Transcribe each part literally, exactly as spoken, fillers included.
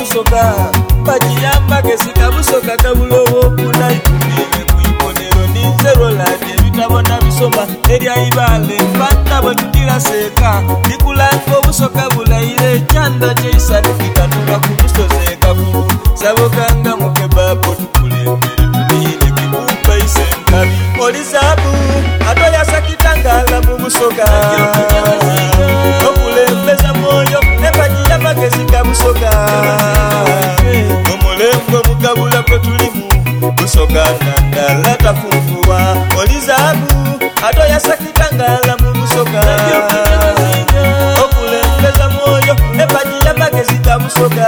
busoka bajiyamba kesika busoka kabulowo kunaikubiye kuibonero ninzerolade bitabona bisoma erya ibale fata bwekira seka bikulanga obusoka bulaire chanda cheisadikikanuka kubusozeka kulu sabokanga mukebapo tukulembere tulinde kibupa isenkabi olizabu atoyasakitangala mu busoka okulembeza moyo nebajiyamba kesika busoka omulembo mukabula kwe tulimu busoka nandala tafunfuwa olizabu atoyasakitangala mu busoka okulembeza moyo nebajiyamba kesika busoka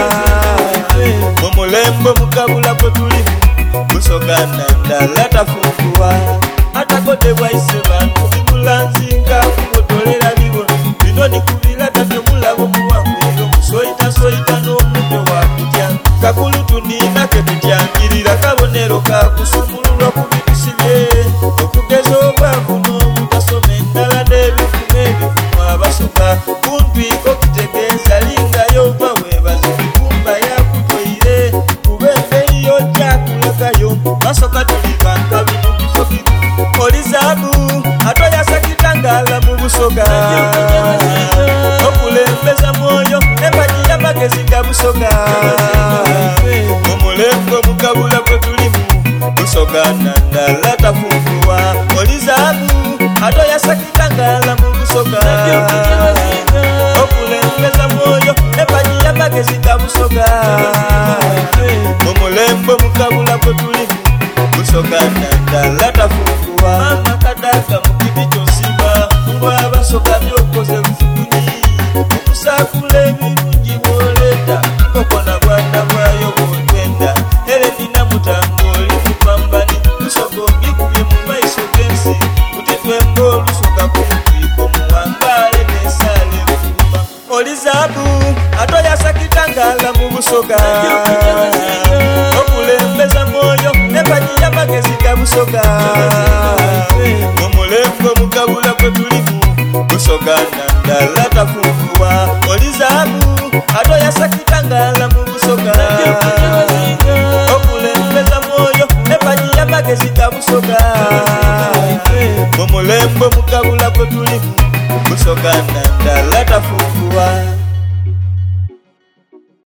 omulembo mukabula kwe tulimu busoka nandala tafunfuwa atakodebwa ise bantu bikulanzinga kubotolera bibo bino nikubila tatemulabo muwangwiro musoita soita n'omutwe wakutya kakulu tunina ketutyangirira kabonero kakusumululwa ku bitusibye okugeza obwavu n'obutasoma endala n'ebifumu ebifumu abasoka kuntwiko kitegeeza lingayo va webaza ebikumba yakutoire kuba engeri yojjakulagayo basoka tulibanga bimukusoki olizabu atoyasakitangala mu busoka okulembeza moyo nebajiyamba kesika busoka omulembo mukabula kwe tulimu busoka nandala tafunfuwa olizabu atoyasakitangala mu busoka okulembeza moyo nebajiyamba kesika busoka omulembo mukabula kwe tulimu busoka nandala tafunfuwa amakadaka mukibi kyosiba ngwabasoka byokoze lufukuni okusakula ebirungi bwoleta kokona bwana bwayo bwotenda eredina mutangoli mupambani lusogo ngikubye mu maiso gensi kutitwenga olusoka kuntiko muwangale nesale mfuma olizabu atoyasakitangala mu busoka okulembeza moyo nebajiyamba kesika busoka omulembo mukabula kwe tulimu busoka nandala tafunfuwa olizabu atoyasakitangala mu busoka okulembeza moyo nebajiyamba kesika busoka omulembo mukabula kwe tulimu busoka nandala tafunfuwa